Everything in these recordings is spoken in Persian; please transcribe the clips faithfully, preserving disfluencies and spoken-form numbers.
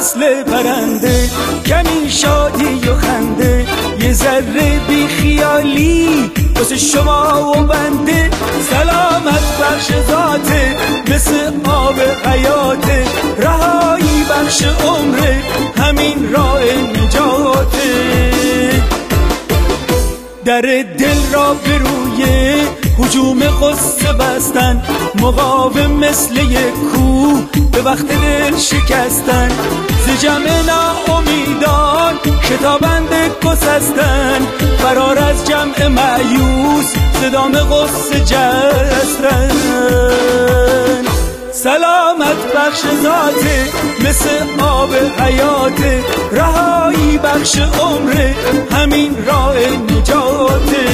مثل پرنده، کمی شادی و خنده، یه ذره بی خیالی واسه شما و بنده. سلامت بخش ذاته، مثل آب حیاته، رهایی بخش عمره، همین راه نجاته. در دل را به روی هجوم غصه بستن، مقاوم مثل یک کوه به وقت دل شکستن. ز جمع ناامیدان شتابند گسستن، فرار از جمع مایوس ز دام غصه جستن. سلامت بخش ذاته، مثل آب حیاته، رهایی بخش عمره، همین راه نجاته.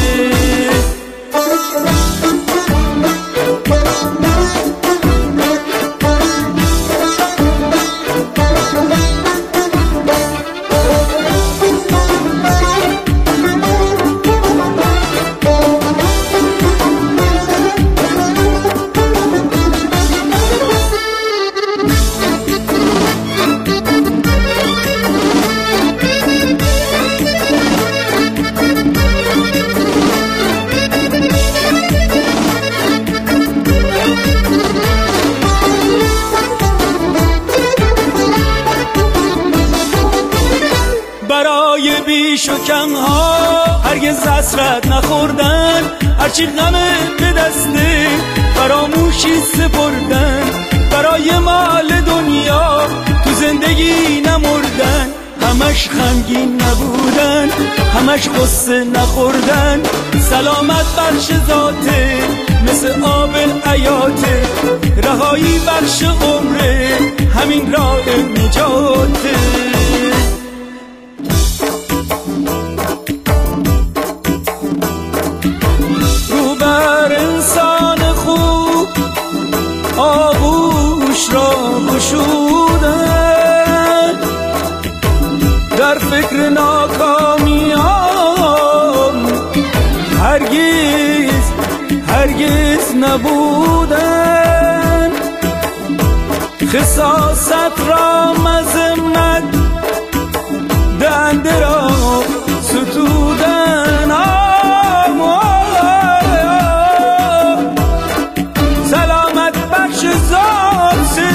برای بیش و کم ها هرگز حسرت نخوردن، هرچی غم به دسته فراموشی سپردن. برای مال دنیا تو زندگی نمردن، همش غمگین نبودن، همش غصه نخوردن. سلامت بخش ذاته، مثل آب حیاته، رهایی بخش عمره، همین راه نجاته. آغوش را گشودن، در فکر ناکامیام هرگز هرگز نبودن. خساست را مذمت دنده را ستودن. سلامت بخش ذاته،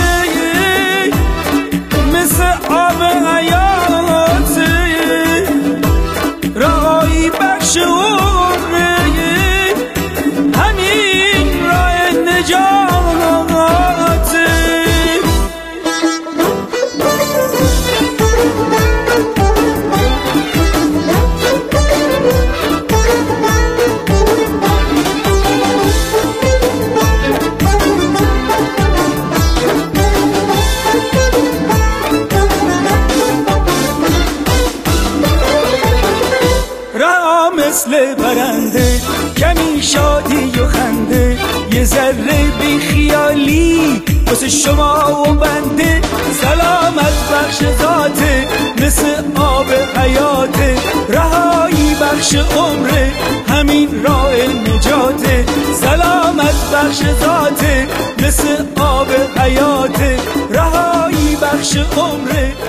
مثل آب حیاته، رهایی بخش عمره، همین راه نجاته. مثل پرنده، کمی شادی و خنده، یه ذره بی خیالی واسه شما و بنده. سلامت بخش ذاته، مثل آب حیاته، رهایی بخش عمره، همین راه نجاته. سلامت بخش ذاته، مثل آب حیاته، رهایی بخش عمره،